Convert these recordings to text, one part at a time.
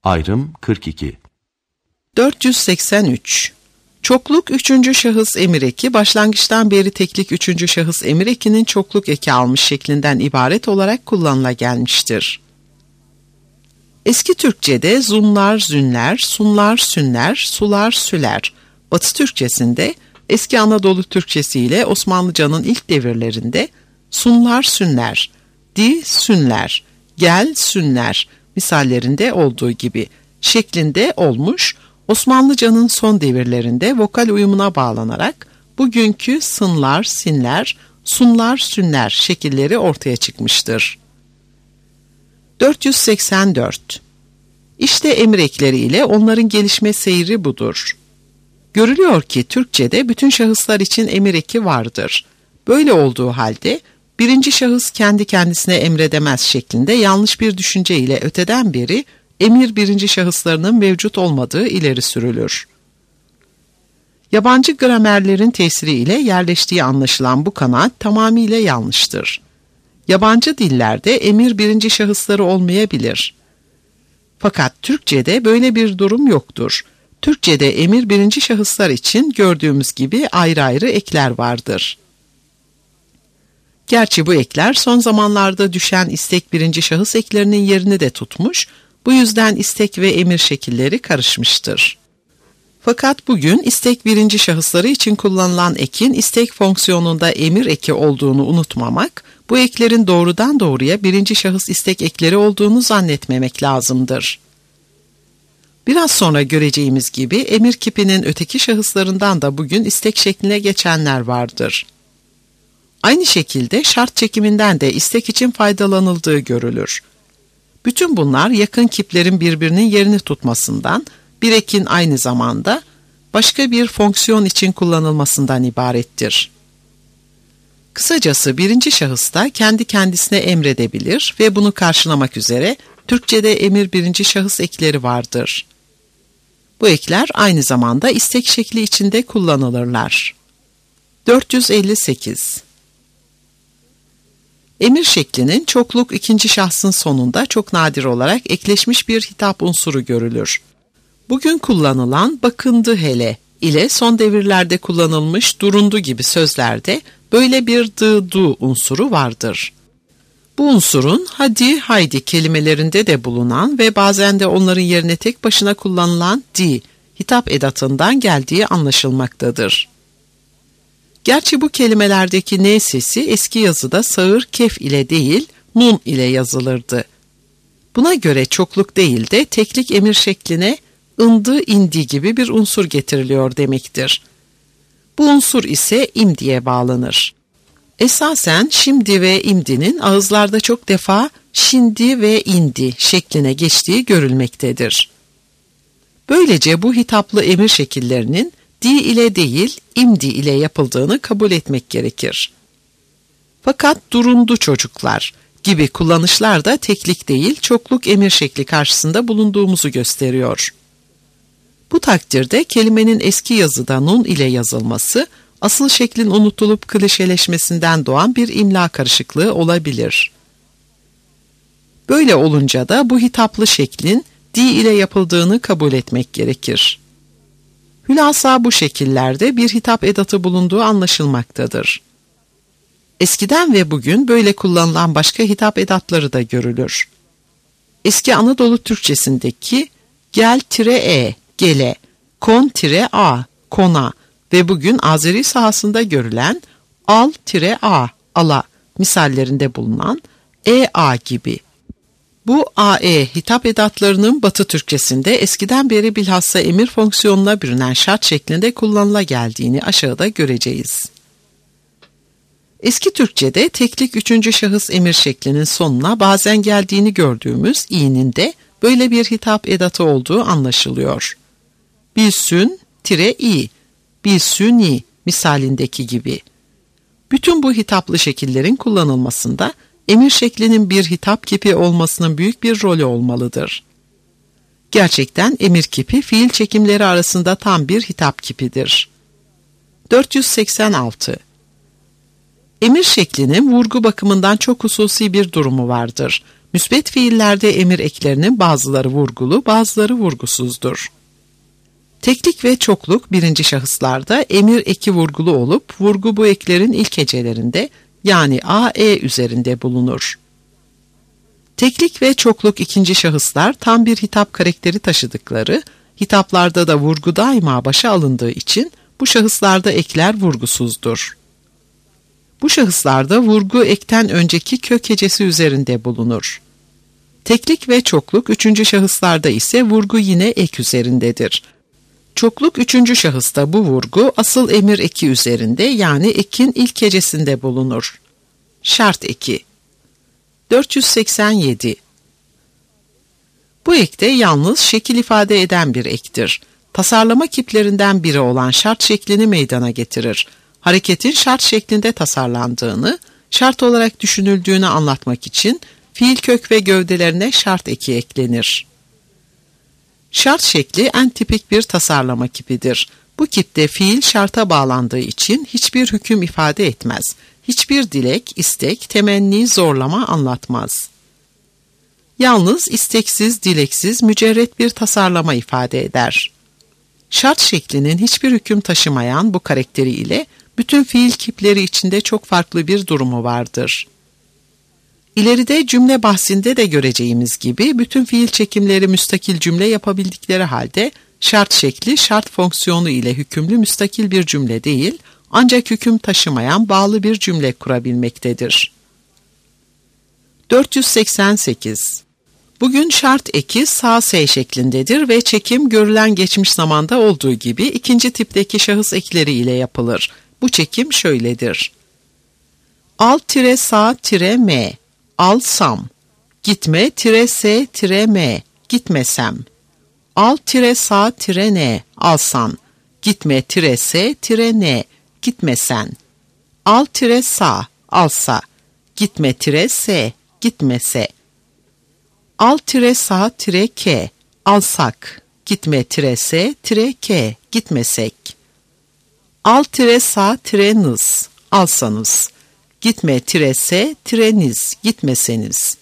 Ayrım 42. 483. Çokluk üçüncü şahıs emir eki, başlangıçtan beri teklik üçüncü şahıs emir ekinin çokluk eki almış şeklinden ibaret olarak kullanıla gelmiştir. Eski Türkçe'de zunlar zünler, sunlar sünler, sular süler. Batı Türkçesinde, eski Anadolu Türkçesi ile Osmanlıca'nın ilk devirlerinde sunlar sünler, di sünler, gel sünler misallerinde olduğu gibi şeklinde olmuş, Osmanlıca'nın son devirlerinde vokal uyumuna bağlanarak bugünkü sınlar, sinler, sunlar, sünler şekilleri ortaya çıkmıştır. 484. İşte emir ekleri ile onların gelişme seyri budur. Görülüyor ki Türkçe'de bütün şahıslar için emir eki vardır. Böyle olduğu halde birinci şahıs kendi kendisine emredemez şeklinde yanlış bir düşünce ile öteden beri emir birinci şahıslarının mevcut olmadığı ileri sürülür. Yabancı gramerlerin tesiri ile yerleştiği anlaşılan bu kanaat tamamıyla yanlıştır. Yabancı dillerde emir birinci şahısları olmayabilir. Fakat Türkçe'de böyle bir durum yoktur. Türkçe'de emir birinci şahıslar için gördüğümüz gibi ayrı ayrı ekler vardır. Gerçi bu ekler son zamanlarda düşen istek birinci şahıs eklerinin yerini de tutmuş, bu yüzden istek ve emir şekilleri karışmıştır. Fakat bugün istek birinci şahısları için kullanılan ekin istek fonksiyonunda emir eki olduğunu unutmamak, bu eklerin doğrudan doğruya birinci şahıs istek ekleri olduğunu zannetmemek lazımdır. Biraz sonra göreceğimiz gibi emir kipinin öteki şahıslarından da bugün istek şekline geçenler vardır. Aynı şekilde şart çekiminden de istek için faydalanıldığı görülür. Bütün bunlar yakın kiplerin birbirinin yerini tutmasından, bir ekin aynı zamanda başka bir fonksiyon için kullanılmasından ibarettir. Kısacası birinci şahısta kendi kendisine emredebilir ve bunu karşılamak üzere Türkçe'de emir birinci şahıs ekleri vardır. Bu ekler aynı zamanda istek şekli içinde kullanılırlar. 458. Emir şeklinin çokluk ikinci şahsın sonunda çok nadir olarak ekleşmiş bir hitap unsuru görülür. Bugün kullanılan bakındı hele ile son devirlerde kullanılmış durundu gibi sözlerde böyle bir du unsuru vardır. Bu unsurun hadi haydi kelimelerinde de bulunan ve bazen de onların yerine tek başına kullanılan di hitap edatından geldiği anlaşılmaktadır. Gerçi bu kelimelerdeki n sesi eski yazıda sağır kef ile değil nun ile yazılırdı. Buna göre çokluk değil de teklik emir şekline ındı indi gibi bir unsur getiriliyor demektir. Bu unsur ise imdiye bağlanır. Esasen şimdi ve imdinin ağızlarda çok defa şimdi ve indi şekline geçtiği görülmektedir. Böylece bu hitaplı emir şekillerinin di ile değil imdi ile yapıldığını kabul etmek gerekir. Fakat durundu çocuklar gibi kullanışlar da teklik değil çokluk emir şekli karşısında bulunduğumuzu gösteriyor. Bu takdirde kelimenin eski yazıda nun ile yazılması, asıl şeklin unutulup klişeleşmesinden doğan bir imla karışıklığı olabilir. Böyle olunca da bu hitaplı şeklin di ile yapıldığını kabul etmek gerekir. Hülasa bu şekillerde bir hitap edatı bulunduğu anlaşılmaktadır. Eskiden ve bugün böyle kullanılan başka hitap edatları da görülür. Eski Anadolu Türkçesindeki gel-e, gele, kon-a, kona ve bugün Azeri sahasında görülen al-a, ala misallerinde bulunan e-a gibi. Bu a-e hitap edatlarının Batı Türkçesinde eskiden beri bilhassa emir fonksiyonuna bürünen şart şeklinde kullanıla geldiğini aşağıda göreceğiz. Eski Türkçe'de teklik üçüncü şahıs emir şeklinin sonuna bazen geldiğini gördüğümüz i'nin de böyle bir hitap edatı olduğu anlaşılıyor. Bilsün-i, bilsüni misalindeki gibi. Bütün bu hitaplı şekillerin kullanılmasında emir şeklinin bir hitap kipi olmasının büyük bir rolü olmalıdır. Gerçekten emir kipi fiil çekimleri arasında tam bir hitap kipidir. 486. Emir şeklinin vurgu bakımından çok hususi bir durumu vardır. Müsbet fiillerde emir eklerinin bazıları vurgulu, bazıları vurgusuzdur. Teklik ve çokluk birinci şahıslarda emir eki vurgulu olup, vurgu bu eklerin ilk hecelerinde yani a, e üzerinde bulunur. Teklik ve çokluk ikinci şahıslar tam bir hitap karakteri taşıdıkları, hitaplarda da vurgu daima başa alındığı için bu şahıslarda ekler vurgusuzdur. Bu şahıslarda vurgu ekten önceki kök hecesi üzerinde bulunur. Teklik ve çokluk üçüncü şahıslarda ise vurgu yine ek üzerindedir. Çokluk üçüncü şahısta bu vurgu asıl emir eki üzerinde yani ekin ilk hecesinde bulunur. Şart eki. 487. Bu ekte yalnız şekil ifade eden bir ektir. Tasarlama kiplerinden biri olan şart şeklini meydana getirir. Hareketin şart şeklinde tasarlandığını, şart olarak düşünüldüğünü anlatmak için fiil kök ve gövdelerine şart eki eklenir. Şart şekli en tipik bir tasarlama kipidir. Bu kipte fiil şarta bağlandığı için hiçbir hüküm ifade etmez. Hiçbir dilek, istek, temenni, zorlama anlatmaz. Yalnız isteksiz, dileksiz, mücerret bir tasarlama ifade eder. Şart şeklinin hiçbir hüküm taşımayan bu karakteri ile bütün fiil kipleri içinde çok farklı bir durumu vardır. İleride cümle bahsinde de göreceğimiz gibi bütün fiil çekimleri müstakil cümle yapabildikleri halde şart şekli şart fonksiyonu ile hükümlü müstakil bir cümle değil, ancak hüküm taşımayan bağlı bir cümle kurabilmektedir. 488. Bugün şart eki sağ-s şeklindedir ve çekim görülen geçmiş zamanda olduğu gibi ikinci tipteki şahıs ekleri ile yapılır. Bu çekim şöyledir. Al-sağ-m, alsam, gitme-s-m, gitmesem. Al-sağ-n, alsan, gitme-s-n, gitmesen. Al-sağ, alsa, gitme-s, gitmese. Al-sağ-k, alsak, gitme-s-k, gitmesek. Al-sağ-nız, alsanız, gitme-s-niz, gitmeseniz.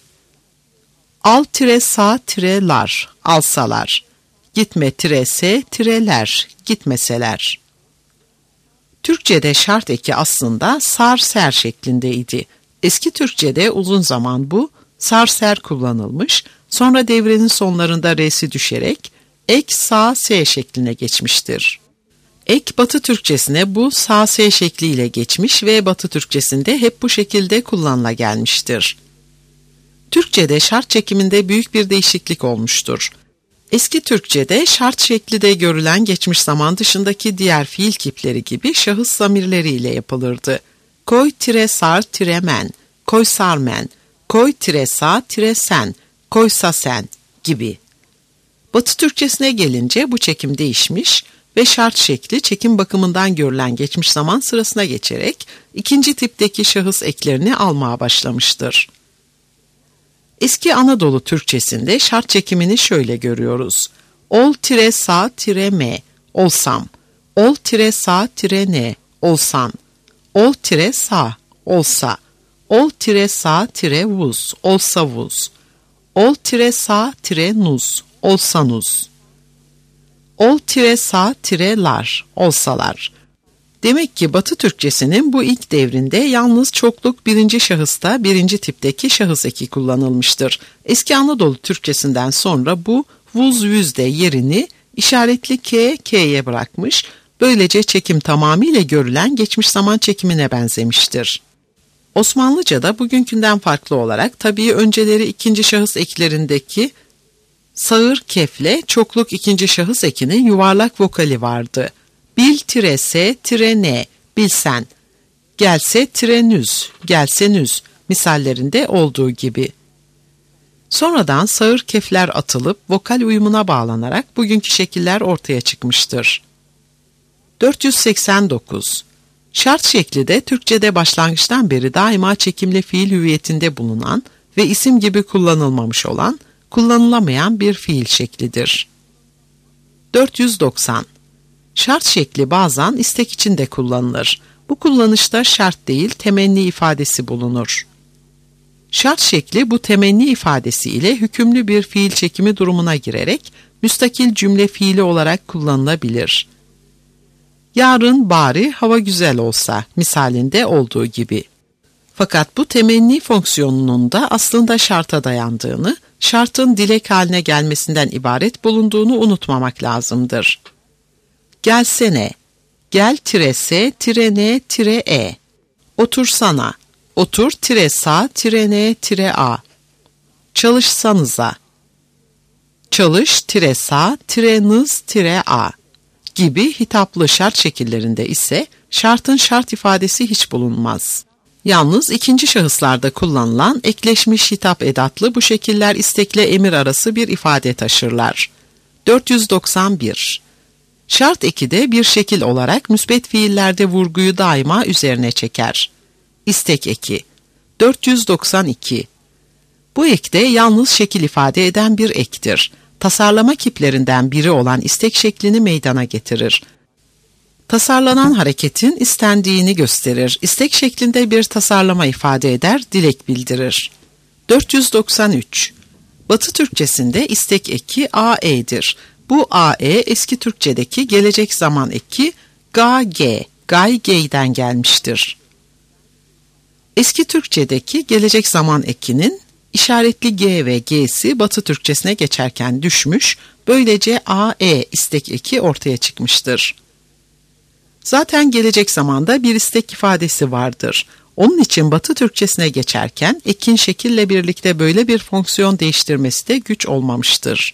Al-sağ-lar, alsalar, gitme-s-ler, gitmeseler. Türkçe'de şart eki aslında sar-ser şeklindeydi. Eski Türkçe'de uzun zaman bu sar-ser kullanılmış, sonra devrenin sonlarında r'si düşerek ek sa-s şekline geçmiştir. Ek Batı Türkçesine bu sa-s şekliyle geçmiş ve Batı Türkçesinde hep bu şekilde kullanıla gelmiştir. Türkçe'de şart çekiminde büyük bir değişiklik olmuştur. Eski Türkçe'de şart şekli de görülen geçmiş zaman dışındaki diğer fiil kipleri gibi şahıs zamirleriyle yapılırdı. Koy-sar-men, koy-sarmen, koy-sa-sen, koysa-sen gibi. Batı Türkçesine gelince bu çekim değişmiş ve şart şekli çekim bakımından görülen geçmiş zaman sırasına geçerek ikinci tipteki şahıs eklerini almaya başlamıştır. Eski Anadolu Türkçesinde şart çekimini şöyle görüyoruz. Ol-sa-m, olsam, ol-sa-n, olsan, ol-sa, olsa, ol-sa-vuz, olsavuz, ol-sa-nuz, olsanuz, ol-sa-lar, olsalar. Demek ki Batı Türkçesinin bu ilk devrinde yalnız çokluk birinci şahısta birinci tipteki şahıs eki kullanılmıştır. Eski Anadolu Türkçesinden sonra bu vuz yüzde yerini işaretli k, k'ye bırakmış, böylece çekim tamamıyla görülen geçmiş zaman çekimine benzemiştir. Osmanlıca'da bugünkünden farklı olarak tabii önceleri ikinci şahıs eklerindeki sağır kefle çokluk ikinci şahıs ekinin yuvarlak vokali vardı. Bil-s-n, bilsen, gelse-nüz, gelsenüz misallerinde olduğu gibi. Sonradan sağır kefler atılıp vokal uyumuna bağlanarak bugünkü şekiller ortaya çıkmıştır. 489. Şart şekli de Türkçe'de başlangıçtan beri daima çekimli fiil hüviyetinde bulunan ve isim gibi kullanılmamış olan, kullanılamayan bir fiil şeklidir. 490. Şart şekli bazen istek için de kullanılır. Bu kullanışta şart değil, temenni ifadesi bulunur. Şart şekli bu temenni ifadesi ile hükümlü bir fiil çekimi durumuna girerek müstakil cümle fiili olarak kullanılabilir. Yarın bari hava güzel olsa misalinde olduğu gibi. Fakat bu temenni fonksiyonunun da aslında şarta dayandığını, şartın dilek haline gelmesinden ibaret bulunduğunu unutmamak lazımdır. Gelsene, gel-s-n-e. Otursana, otur-sa-n-a. Çalışsanıza, çalış-sa-nız-a gibi hitaplı şart şekillerinde ise şartın şart ifadesi hiç bulunmaz. Yalnız ikinci şahıslarda kullanılan ekleşmiş hitap edatlı bu şekiller istekle emir arası bir ifade taşırlar. 491. Şart eki de bir şekil olarak müsbet fiillerde vurguyu daima üzerine çeker. İstek eki. 492. Bu ek de yalnız şekil ifade eden bir ektir. Tasarlama kiplerinden biri olan istek şeklini meydana getirir. Tasarlanan hareketin istendiğini gösterir. İstek şeklinde bir tasarlama ifade eder, dilek bildirir. 493. Batı Türkçesinde istek eki AE'dir. Bu AE eski Türkçedeki gelecek zaman eki GG, GAYG'den gelmiştir. Eski Türkçedeki gelecek zaman ekinin işaretli G ve G'si Batı Türkçesine geçerken düşmüş, böylece AE istek eki ortaya çıkmıştır. Zaten gelecek zamanda bir istek ifadesi vardır. Onun için Batı Türkçesine geçerken ekin şekille birlikte böyle bir fonksiyon değiştirmesi de güç olmamıştır.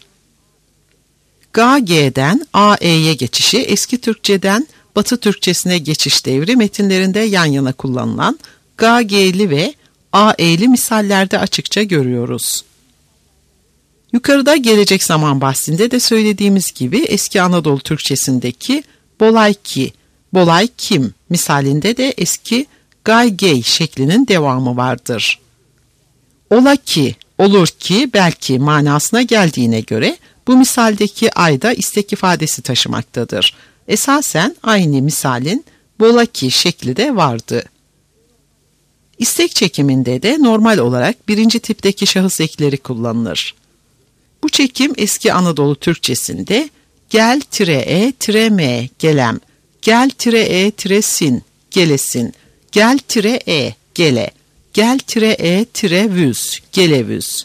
GG'den AE'ye geçişi eski Türkçeden Batı Türkçesine geçiş devri metinlerinde yan yana kullanılan GG'li ve AE'li misallerde açıkça görüyoruz. Yukarıda gelecek zaman bahsinde de söylediğimiz gibi eski Anadolu Türkçesindeki bolay ki, bolay kim misalinde de eski gaygey şeklinin devamı vardır. Ola ki, olur ki, belki manasına geldiğine göre bu misaldeki ayda istek ifadesi taşımaktadır. Esasen aynı misalin bola ki şekli de vardı. İstek çekiminde de normal olarak birinci tipteki şahıs ekleri kullanılır. Bu çekim eski Anadolu Türkçesinde gel-e-m gelem, gel-e-sin gelesin, gel-e gele, gel-e-vüz gelevüz,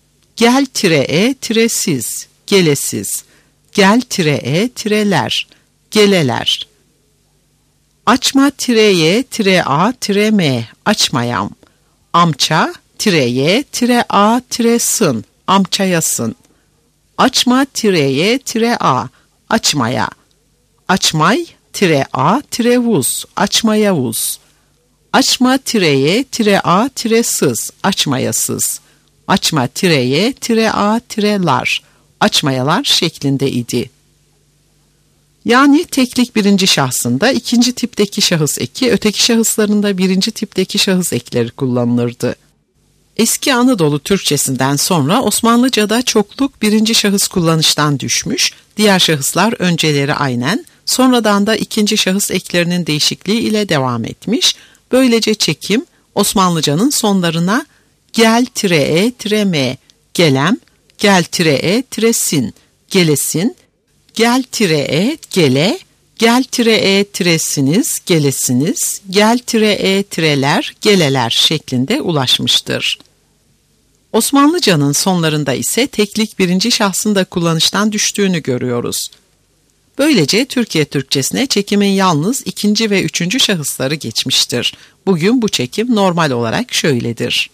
gel-e-siz gelesiz, gel-e-ler geleler. Açma-a-m açmayam, amça-y-a-sın amçayasın, açma-a açmaya, açmay-a-vuz açmayavuz, açma-a-sız açmayasız, açma-a-lar açmayalar şeklinde idi. Yani teklik birinci şahsında ikinci tipteki şahıs eki, öteki şahıslarında birinci tipteki şahıs ekleri kullanılırdı. Eski Anadolu Türkçesinden sonra Osmanlıca'da çokluk birinci şahıs kullanıştan düşmüş, diğer şahıslar önceleri aynen, sonradan da ikinci şahıs eklerinin değişikliği ile devam etmiş. Böylece çekim Osmanlıca'nın sonlarına gel-e-m gelem, gel-e-sin gelesin, gel-e gele, gel-e-siniz gelesiniz, gel-e-ler geleler şeklinde ulaşmıştır. Osmanlıca'nın sonlarında ise teklik birinci şahsında kullanıştan düştüğünü görüyoruz. Böylece Türkiye Türkçesine çekimin yalnız ikinci ve üçüncü şahısları geçmiştir. Bugün bu çekim normal olarak şöyledir.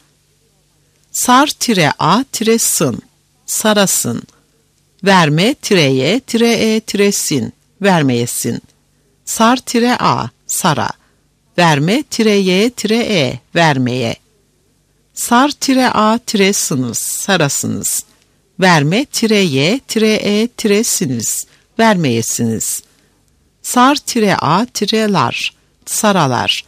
Sar-a-sın, sarasın. Verme-e-sin, vermeyesin. Sar-a, sara. Verme-e, vermeye. Sar-a-sınız, sarasınız. Verme-e-siniz, vermeyesiniz. Sar-a-lar, saralar.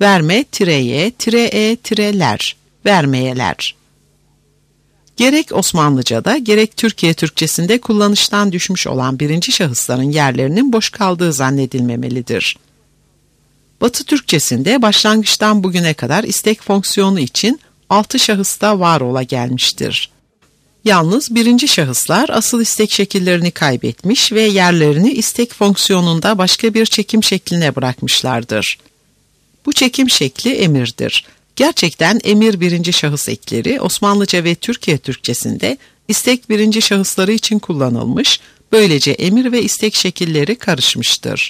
Verme-e-ler, vermeyeler. Gerek Osmanlıca'da gerek Türkiye Türkçesinde kullanıştan düşmüş olan birinci şahısların yerlerinin boş kaldığı zannedilmemelidir. Batı Türkçesinde başlangıçtan bugüne kadar istek fonksiyonu için 6 şahısta var ola gelmiştir. Yalnız birinci şahıslar asıl istek şekillerini kaybetmiş ve yerlerini istek fonksiyonunda başka bir çekim şekline bırakmışlardır. Bu çekim şekli emirdir. Gerçekten emir birinci şahıs ekleri Osmanlıca ve Türkiye Türkçesinde istek birinci şahısları için kullanılmış, böylece emir ve istek şekilleri karışmıştır.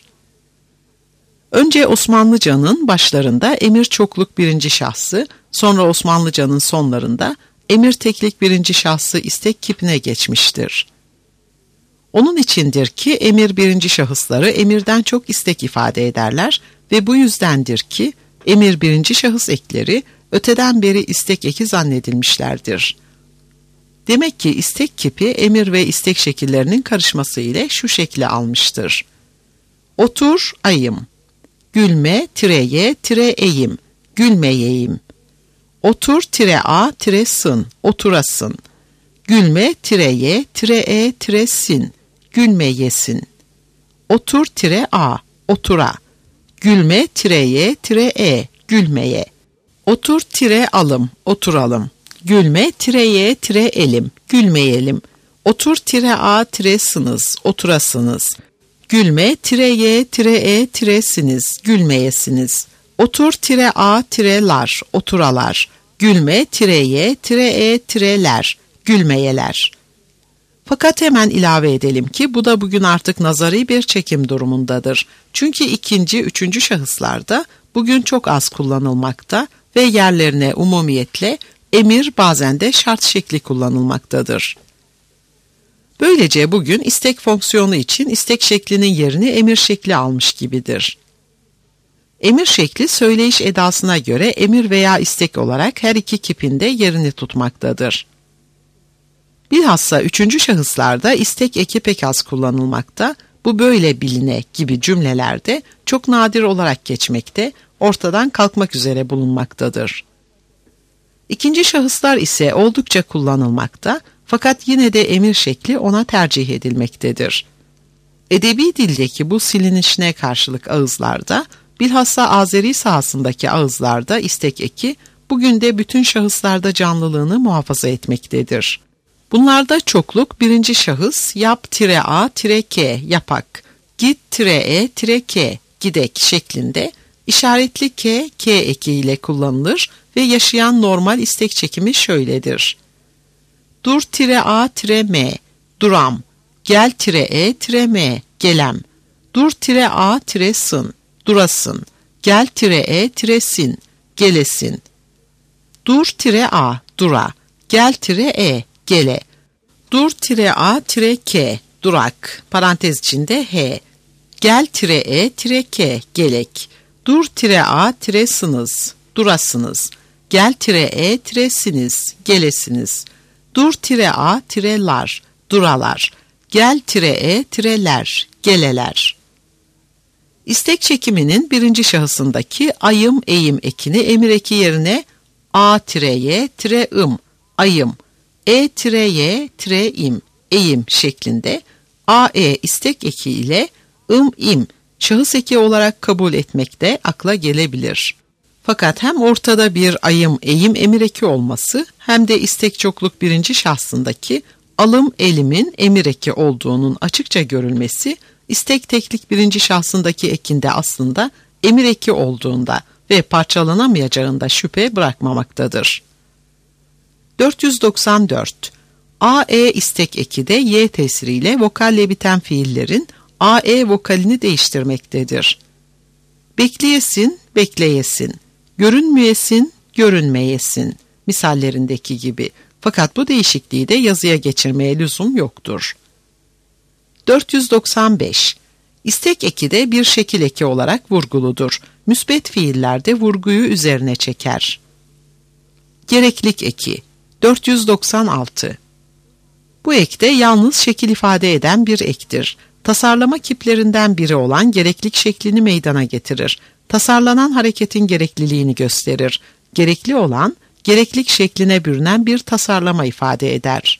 Önce Osmanlıcanın başlarında emir çokluk birinci şahsı, sonra Osmanlıcanın sonlarında emir teklik birinci şahsı istek kipine geçmiştir. Onun içindir ki emir birinci şahısları emirden çok istek ifade ederler ve bu yüzdendir ki emir birinci şahıs ekleri öteden beri istek eki zannedilmişlerdir. Demek ki istek kipi emir ve istek şekillerinin karışması ile şu şekli almıştır. Otur ayım, gülme tireye tire eyim, gülmeyeyim. Otur tire a tire sın, oturasın. Gülme tireye tire e tire sin, gülmeyesin. Otur tire a, otura. Gülme tireye tire e, gülmeye. Otur tire alım, oturalım. Gülme tireye tire elim, gülmeyelim. Otur tire a tire sınız, oturasınız. Gülme tireye tire e tiresiniz, gülmeyesiniz. Otur tire a tirelar, oturalar. Gülme tireye tire e tireler, gülmeyeler. Fakat hemen ilave edelim ki bu da bugün artık nazari bir çekim durumundadır. Çünkü ikinci, üçüncü şahıslarda bugün çok az kullanılmakta ve yerlerine umumiyetle emir bazen de şart şekli kullanılmaktadır. Böylece bugün istek fonksiyonu için istek şeklinin yerini emir şekli almış gibidir. Emir şekli söyleyiş edasına göre emir veya istek olarak her iki kipinde yerini tutmaktadır. Bilhassa üçüncü şahıslarda istek eki pek az kullanılmakta, bu böyle biline gibi cümlelerde çok nadir olarak geçmekte, ortadan kalkmak üzere bulunmaktadır. İkinci şahıslar ise oldukça kullanılmakta, fakat yine de emir şekli ona tercih edilmektedir. Edebi dildeki bu silinişine karşılık ağızlarda, bilhassa Azeri sahasındaki ağızlarda istek eki, bugün de bütün şahıslarda canlılığını muhafaza etmektedir. Bunlarda çokluk birinci şahıs yap tire a tire k yapak, git tire e tire k gidek şeklinde işaretli k eki ile kullanılır ve yaşayan normal istek çekimi şöyledir. Dur tire a tire m, duram, gel tire e tire m, gelem, dur tire a tire sın, durasın, gel tire e tire sin, gelesin, dur tire a, dura, gel tire e, gele, dur tire a tire k, durak, parantez içinde h, gel tire e tire k, gelek, dur tire a tire sınız, durasınız, gel tire e tire siniz, gelesiniz, dur tire a tire lar, duralar, gel tire e tireler, geleler. İstek çekiminin birinci şahısındaki ayım eyim ekini emir eki yerine a tireye tire ım, ayım, e tireye tire im, eyim şeklinde a e istek eki ile im şahıs eki olarak kabul etmek de akla gelebilir. Fakat hem ortada bir ayım eyim emir eki olması hem de istek çokluk birinci şahsındaki alım elimin emir eki olduğunun açıkça görülmesi istek teklik birinci şahsındaki ekinde aslında emir eki olduğunda ve parçalanamayacağında şüphe bırakmamaktadır. 494. A-E istek eki de Y tesiriyle vokalle biten fiillerin A-E vokalini değiştirmektedir. Bekleyesin, bekleyesin, görünmeyesin, görünmeyesin misallerindeki gibi. Fakat bu değişikliği de yazıya geçirmeye lüzum yoktur. 495. İstek eki de bir şekil eki olarak vurguludur. Müsbet fiillerde vurguyu üzerine çeker. Gereklik eki 496. Bu ek de yalnız şekil ifade eden bir ektir. Tasarlama kiplerinden biri olan gereklik şeklini meydana getirir. Tasarlanan hareketin gerekliliğini gösterir. Gerekli olan, gereklik şekline bürünen bir tasarlama ifade eder.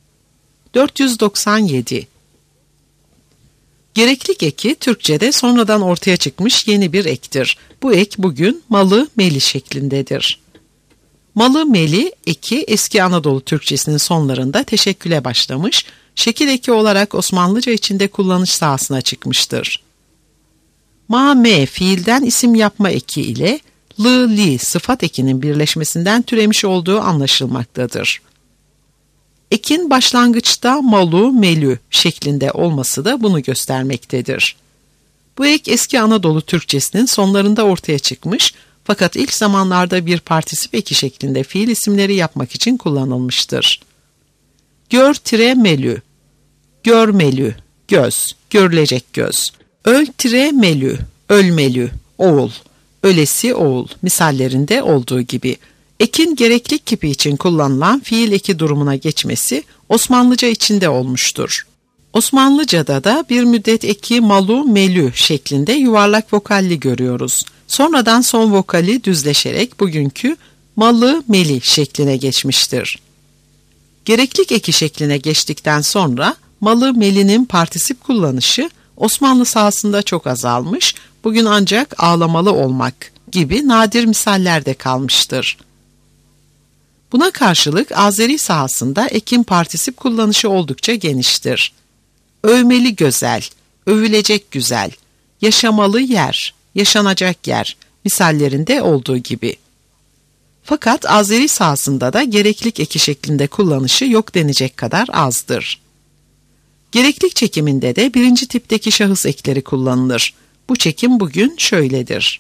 497. Gereklik eki Türkçe'de sonradan ortaya çıkmış yeni bir ektir. Bu ek bugün malı meli şeklindedir. Malı meli eki eski Anadolu Türkçesinin sonlarında teşekküle başlamış, şekil eki olarak Osmanlıca içinde kullanış sahasına çıkmıştır. Ma-me fiilden isim yapma eki ile lı-li sıfat ekinin birleşmesinden türemiş olduğu anlaşılmaktadır. Ekin başlangıçta malu, melü şeklinde olması da bunu göstermektedir. Bu ek eski Anadolu Türkçesinin sonlarında ortaya çıkmış fakat ilk zamanlarda bir partisip eki şeklinde fiil isimleri yapmak için kullanılmıştır. Gör-melü, görmelü, göz, görülecek göz. Öl-melü, ölmelü, oğul, ölesi oğul misallerinde olduğu gibi. Ekin gereklik kipi için kullanılan fiil eki durumuna geçmesi Osmanlıca içinde olmuştur. Osmanlıca'da da bir müddet eki malu, melü şeklinde yuvarlak vokalli görüyoruz. Sonradan son vokali düzleşerek bugünkü malı, meli şekline geçmiştir. Gereklik eki şekline geçtikten sonra malı, melinin partisip kullanışı Osmanlı sahasında çok azalmış, bugün ancak ağlamalı olmak gibi nadir misaller de kalmıştır. Buna karşılık Azeri sahasında ekin partisip kullanışı oldukça geniştir. Övmeli güzel, övülecek güzel, yaşamalı yer, yaşanacak yer misallerinde olduğu gibi. Fakat Azeri sahasında da gereklik eki şeklinde kullanışı yok denecek kadar azdır. Gereklik çekiminde de birinci tipteki şahıs ekleri kullanılır. Bu çekim bugün şöyledir.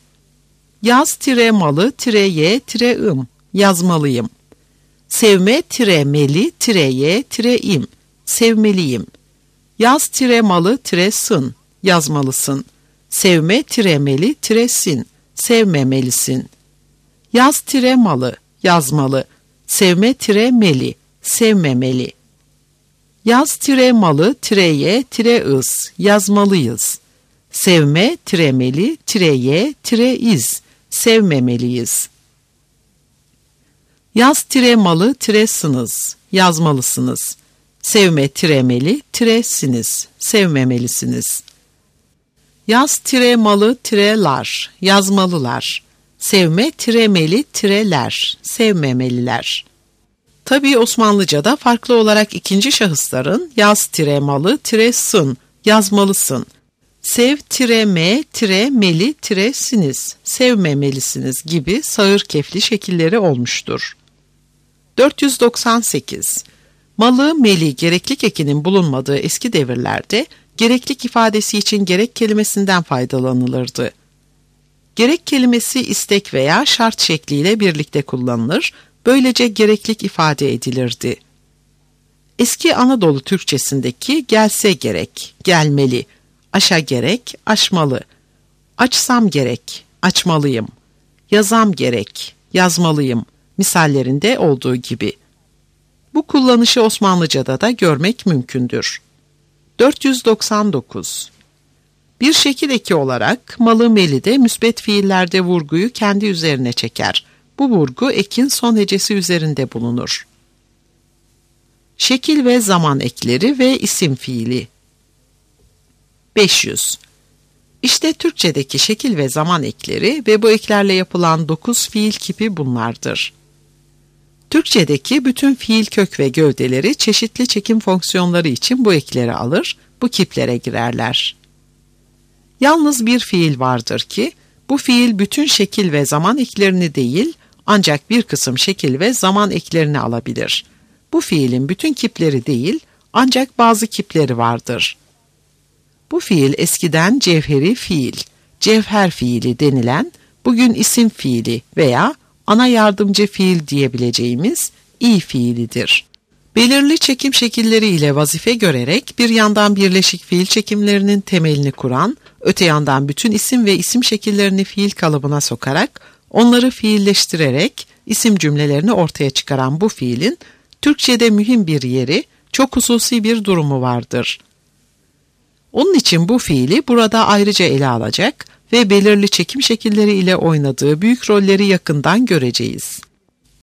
Yaz-malı-ye-im, yazmalıyım. Sevme-meli-ye-im, sevmeliyim. Yaz-malı-sın, yazmalısın. Sevme-meli-sin, sevmemelisin. Yaz-malı, yazmalı. Sevme-meli, sevmemeli. Yaz-malı-ye-ız, yazmalıyız. Sevme-meli-ye-iz, sevmemeliyiz. Yaz-malı-sınız, yazmalısınız. Sevme-meli-siniz, sevmemelisiniz. Yaz-malı-lar, yazmalılar. Sevme-meli-ler, sevmemeliler. Tabii Osmanlıca'da farklı olarak ikinci şahısların yaz-malı-sın, yazmalısın. Sev-me-meli-siniz, sevmemelisiniz gibi sağır kefli şekilleri olmuştur. 498. Malı, meli, gereklik ekinin bulunmadığı eski devirlerde gereklik ifadesi için gerek kelimesinden faydalanılırdı. Gerek kelimesi istek veya şart şekliyle birlikte kullanılır, böylece gereklik ifade edilirdi. Eski Anadolu Türkçesindeki gelse gerek, gelmeli, aşa gerek, aşmalı, açsam gerek, açmalıyım, yazam gerek, yazmalıyım misallerinde olduğu gibi. Bu kullanışı Osmanlıca'da da görmek mümkündür. 499. Bir şekil eki olarak malı meli de müsbet fiillerde vurguyu kendi üzerine çeker. Bu vurgu ekin son hecesi üzerinde bulunur. Şekil ve zaman ekleri ve isim fiili. 500. İşte Türkçedeki şekil ve zaman ekleri ve bu eklerle yapılan 9 fiil kipi bunlardır. Türkçedeki bütün fiil kök ve gövdeleri çeşitli çekim fonksiyonları için bu ekleri alır, bu kiplere girerler. Yalnız bir fiil vardır ki, bu fiil bütün şekil ve zaman eklerini değil, ancak bir kısım şekil ve zaman eklerini alabilir. Bu fiilin bütün kipleri değil, ancak bazı kipleri vardır. Bu fiil eskiden cevheri fiil, cevher fiili denilen, bugün isim fiili veya ana yardımcı fiil diyebileceğimiz i fiilidir. Belirli çekim şekilleri ile vazife görerek bir yandan birleşik fiil çekimlerinin temelini kuran, öte yandan bütün isim ve isim şekillerini fiil kalıbına sokarak, onları fiilleştirerek isim cümlelerini ortaya çıkaran bu fiilin Türkçe'de mühim bir yeri, çok hususi bir durumu vardır. Onun için bu fiili burada ayrıca ele alacak ve belirli çekim şekilleri ile oynadığı büyük rolleri yakından göreceğiz.